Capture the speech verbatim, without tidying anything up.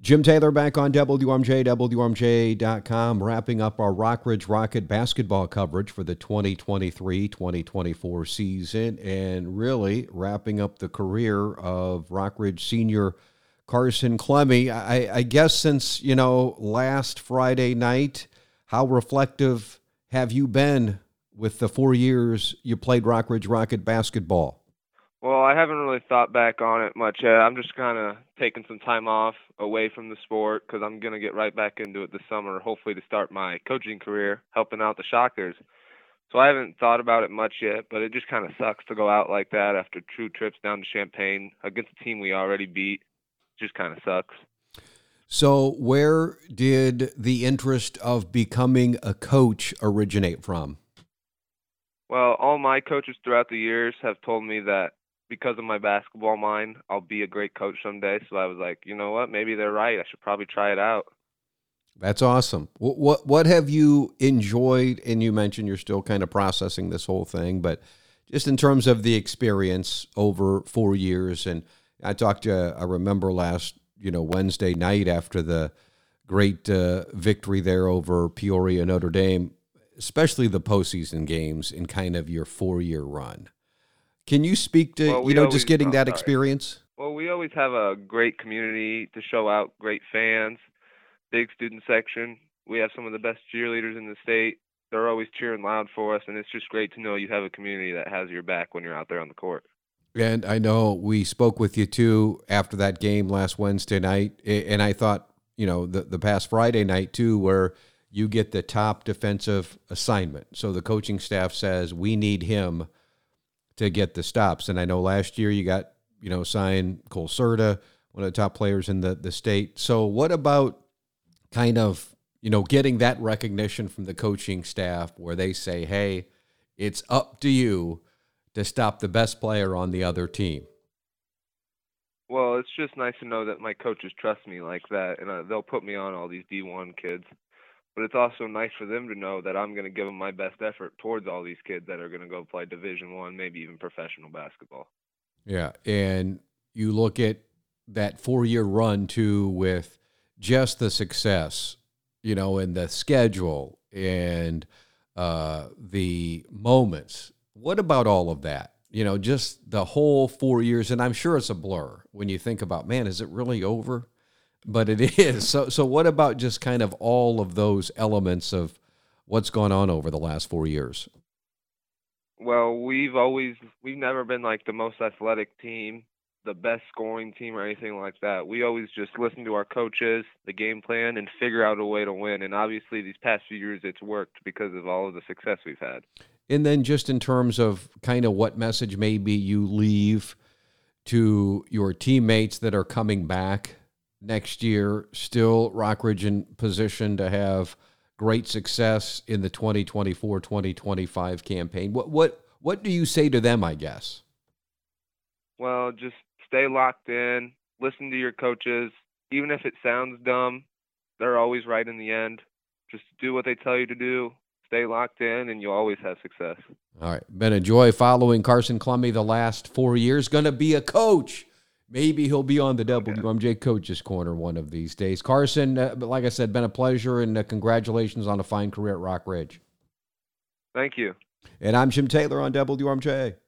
Jim Taylor back on W M J, W M J dot com, wrapping up our Rockridge Rocket basketball coverage for the twenty twenty-three twenty twenty-four season, and really wrapping up the career of Rockridge senior Carson Clemmie. I, I guess since, you know, last Friday night, how reflective have you been with the four years you played Rockridge Rocket basketball? Well, I haven't really thought back on it much yet. I'm just kind of taking some time off away from the sport because I'm going to get right back into it this summer, hopefully to start my coaching career, helping out the Shockers. So I haven't thought about it much yet, but it just kind of sucks to go out like that after two trips down to Champaign against a team we already beat. It just kind of sucks. So where did the interest of becoming a coach originate from? Well, all my coaches throughout the years have told me that because of my basketball mind, I'll be a great coach someday. So I was like, you know what? Maybe they're right. I should probably try it out. That's awesome. What what, what have you enjoyed? And you mentioned you're still kind of processing this whole thing, but just in terms of the experience over four years. And I talked to, I remember last, you know, Wednesday night after the great uh, victory there over Peoria Notre Dame, especially the postseason games in kind of your four-year run. Can you speak to, well, you know, always, just getting oh, that sorry. experience? Well, we always have a great community to show out, great fans, big student section. We have some of the best cheerleaders in the state. They're always cheering loud for us, and it's just great to know you have a community that has your back when you're out there on the court. And I know we spoke with you, too, after that game last Wednesday night, and I thought, you know, the, the past Friday night, too, where you get the top defensive assignment. So the coaching staff says, we need him to get the stops. And I know last year you got, you know, signed Cole Serta, one of the top players in the, the state. So what about kind of, you know, getting that recognition from the coaching staff where they say, hey, it's up to you to stop the best player on the other team? Well, it's just nice to know that my coaches trust me like that, and uh, they'll put me on all these D one kids. But it's also nice for them to know that I'm going to give them my best effort towards all these kids that are going to go play Division One, maybe even professional basketball. Yeah, and you look at that four-year run, too, with just the success, you know, and the schedule and uh, the moments. What about all of that? You know, just the whole four years, and I'm sure it's a blur when you think about, man, is it really over? But it is. So so what about just kind of all of those elements of what's gone on over the last four years? Well, we've always, we've never been like the most athletic team, the best scoring team or anything like that. We always just listen to our coaches, the game plan, and figure out a way to win. And obviously these past few years it's worked because of all of the success we've had. And then just in terms of kind of what message maybe you leave to your teammates that are coming back next year, still Rockridge in position to have great success in the twenty twenty-four twenty twenty-five campaign. What what what do you say to them, I guess? Well, just stay locked in, listen to your coaches. Even if it sounds dumb, they're always right in the end. Just do what they tell you to do. Stay locked in, and you'll always have success. All right. Been a joy following Carson Clemmie the last four years. Going to be a coach. Maybe he'll be on the W M J Coaches Corner one of these days. Carson, uh, like I said, been a pleasure, and uh, congratulations on a fine career at Rockridge. Thank you. And I'm Jim Taylor on W M J.